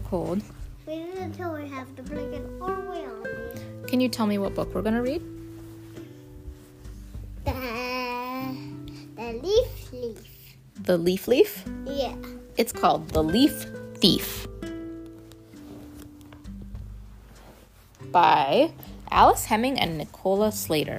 cold. Wait until we have the blanket all the way on you. Can you tell me what book we're going to read? The Leaf. The Leaf? Yeah. It's called The Leaf Thief by Alice Hemming and Nicola Slater.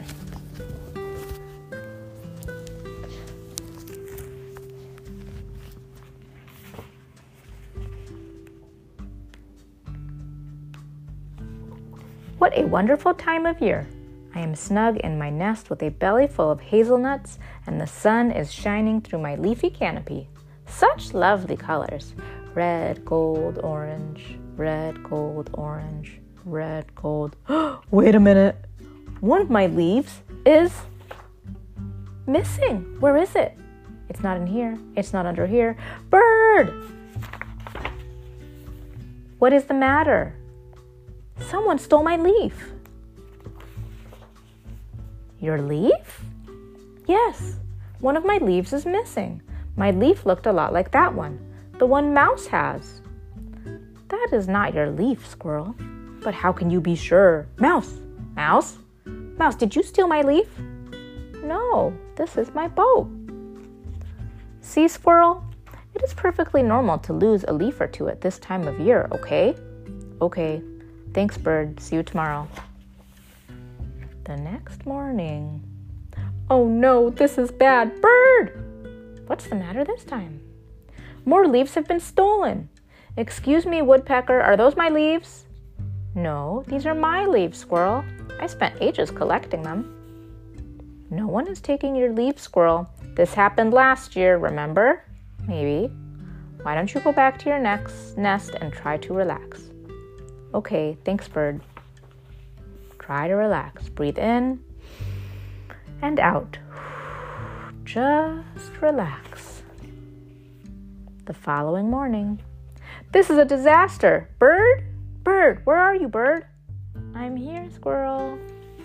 What a wonderful time of year! I am snug in my nest with a belly full of hazelnuts, and the sun is shining through my leafy canopy. Such lovely colors. Red, gold, orange. Red, gold, orange. Red, gold. Wait a minute. One of my leaves is missing. Where is it? It's not in here. It's not under here. Bird! What is the matter? Someone stole my leaf. Your leaf? Yes, one of my leaves is missing. My leaf looked a lot like that one, the one Mouse has. That is not your leaf, Squirrel. But how can you be sure? Mouse! Mouse! Mouse, did you steal my leaf? No, this is my boat. See, Squirrel? It is perfectly normal to lose a leaf or two at this time of year, okay? Okay. Thanks, Bird. See you tomorrow. The next morning. Oh no, this is bad. Bird! What's the matter this time? More leaves have been stolen. Excuse me, Woodpecker, are those my leaves? No, these are my leaves, Squirrel. I spent ages collecting them. No one is taking your leaves, Squirrel. This happened last year, remember? Maybe. Why don't you go back to your nest and try to relax? Okay, thanks, Bird. Try to relax. Breathe in and out. Just relax. The following morning. This is a disaster. Bird? Bird, where are you, Bird? I'm here, Squirrel.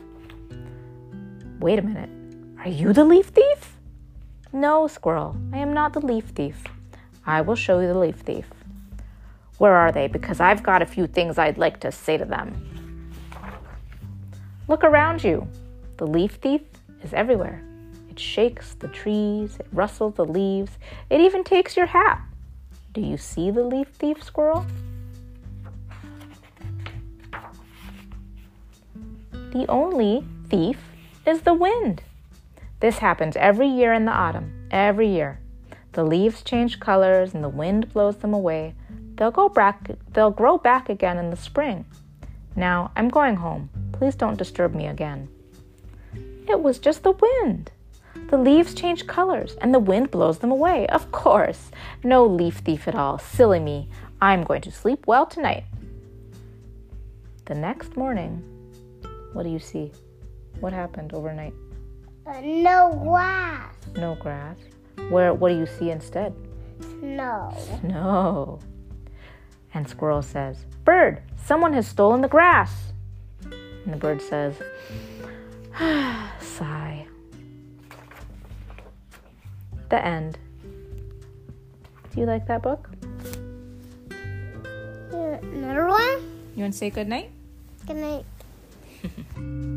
Wait a minute. Are you the leaf thief? No, Squirrel. I am not the leaf thief. I will show you the leaf thief. Where are they? Because I've got a few things I'd like to say to them. Look around you. The leaf thief is everywhere. It shakes the trees, it rustles the leaves, it even takes your hat. Do you see the leaf thief, Squirrel? The only thief is the wind. This happens every year in the autumn, every year. The leaves change colors and the wind blows them away. They'll grow back again in the spring. Now, I'm going home. Please don't disturb me again. It was just the wind. The leaves change colors and the wind blows them away. Of course. No leaf thief at all. Silly me. I'm going to sleep well tonight. The next morning, what do you see? What happened overnight? No grass. No grass. What do you see instead? Snow. Snow. And Squirrel says, Bird, someone has stolen the grass. And the bird says, sigh. The end. Do you like that book? Another one? You want to say good night? Good night.